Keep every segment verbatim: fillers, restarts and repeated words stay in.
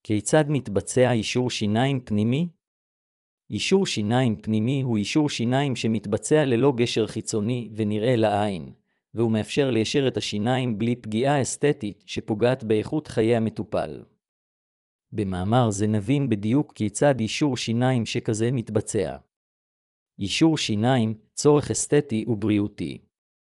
כיצד מתבצע אישור שיניים פנימי? אישור שיניים פנימי הוא אישור שיניים שמתבצע ללא גשר חיצוני ונראה לעין, והוא מאפשר ליישר את השיניים בלי פגיעה אסתטית שפוגעת באיכות חיי המטופל. במאמר זה נבין בדיוק כיצד אישור שיניים שכזה מתבצע. אישור שיניים, צורך אסתטי ובריאותי.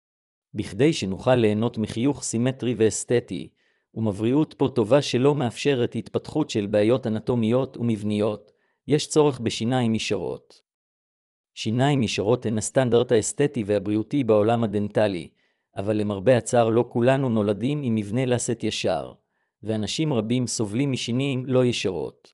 בכדי שנוכל ליהנות מחיוך סימטרי ואסתטי, ומבריאות פה טובה שלא מאפשרת התפתחות של בעיות אנטומיות ומבניות, יש צורך בשיניים ישרות. שיניים ישרות הן הסטנדרט האסתטי והבריאותי בעולם הדנטלי, אבל למרבה הצער לא כולנו נולדים עם מבנה לסת ישר, ואנשים רבים סובלים משיניים לא ישרות.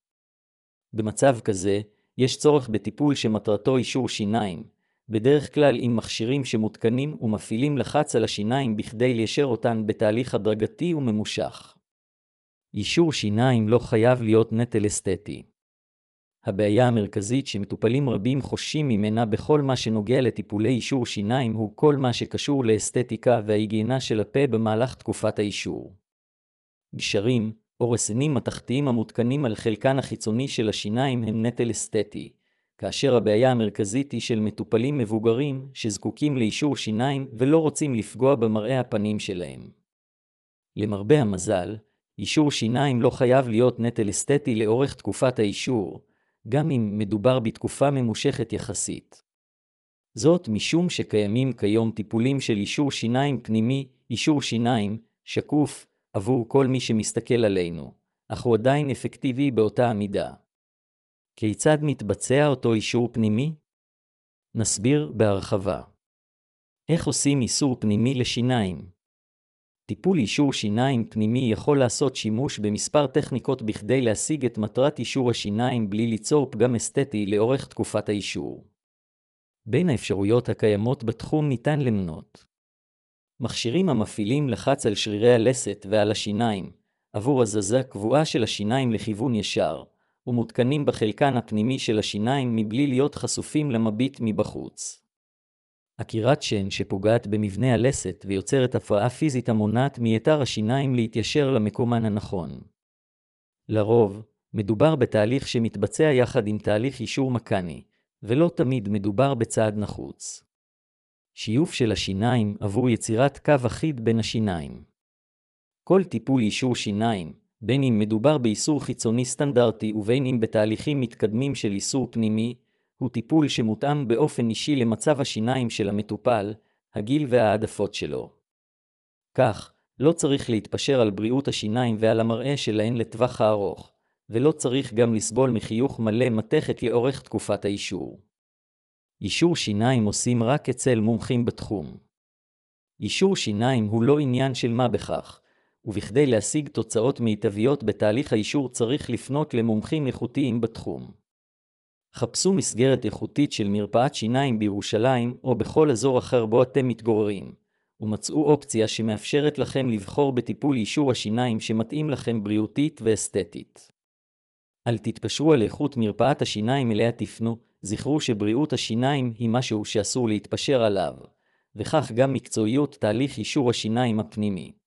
במצב כזה, יש צורך בטיפול שמטרתו אישור שיניים, בדרך כלל עם מכשירים שמותקנים ומפעילים לחץ על השיניים בכדי ליישר אותן בתהליך הדרגתי וממושך. אישור שיניים לא חייב להיות נטל אסתטי. הבעיה המרכזית שמטופלים רבים חוששים ממנה בכל מה שנוגע לטיפולי אישור שיניים הוא כל מה שקשור לאסתטיקה וההיגיינה של הפה במהלך תקופת האישור. גשרים או רסנים מתכתיים המותקנים על חלקן החיצוני של השיניים הם נטל אסתטי, כאשר הבעיה המרכזית היא של מטופלים מבוגרים שזקוקים לאישור שיניים ולא רוצים לפגוע במראה הפנים שלהם. למרבה המזל, אישור שיניים לא חייב להיות נטל אסתטי לאורך תקופת האישור, גם אם מדובר בתקופה ממושכת יחסית. זאת משום שקיימים כיום טיפולים של אישור שיניים פנימי, אישור שיניים, שקוף, עבור כל מי שמסתכל עלינו, אך הוא עדיין אפקטיבי באותה המידה. כיצד מתבצע אותו אישור פנימי? נסביר בהרחבה. איך עושים אישור פנימי לשיניים? טיפול אישור שיניים פנימי יכול לעשות שימוש במספר טכניקות בכדי להשיג את מטרת אישור השיניים בלי ליצור פגם אסתטי לאורך תקופת האישור. בין האפשרויות הקיימות בתחום ניתן למנות מכשירים המפעילים לחץ על שרירי הלסת ועל השיניים, עבור הזזה קבועה של השיניים לכיוון ישר, ומותקנים בחלקן הפנימי של השיניים מבלי להיות חשופים למביט מבחוץ. עקירת שן שפוגעת במבנה הלסת ויוצרת הפרעה פיזית המונעת מיתר השיניים להתיישר למקומן הנכון. לרוב, מדובר בתהליך שמתבצע יחד עם תהליך אישור מקני, ולא תמיד מדובר בצעד נחוץ. שיוף של השיניים עבור יצירת קו אחיד בין השיניים. כל טיפול אישור שיניים, בין אם מדובר באיסור חיצוני סטנדרטי ובין אם בתהליכים מתקדמים של איסור פנימי, הוא טיפול שמותאם באופן אישי למצב השיניים של המטופל, הגיל והעדפות שלו. כך, לא צריך להתפשר על בריאות השיניים ועל המראה שלהן לטווח הארוך, ולא צריך גם לסבול מחיוך מלא מתכת לאורך תקופת האישור. אישור שיניים עושים רק אצל מומחים בתחום. אישור שיניים הוא לא עניין של מה בכך, ובכדי להשיג תוצאות מיטביות בתהליך האישור צריך לפנות למומחים איכותיים בתחום. חפשו מסגרת איכותית של מרפאת שיניים בירושלים או בכל אזור אחר בו אתם מתגוררים, ומצאו אופציה שמאפשרת לכם לבחור בטיפול אישור השיניים שמתאים לכם בריאותית ואסתטית. אל תתפשרו על איכות מרפאת השיניים אליה תפנו, זכרו שבריאות השיניים היא משהו שאסור להתפשר עליו, וכך גם מקצועיות תהליך אישור השיניים הפנימי.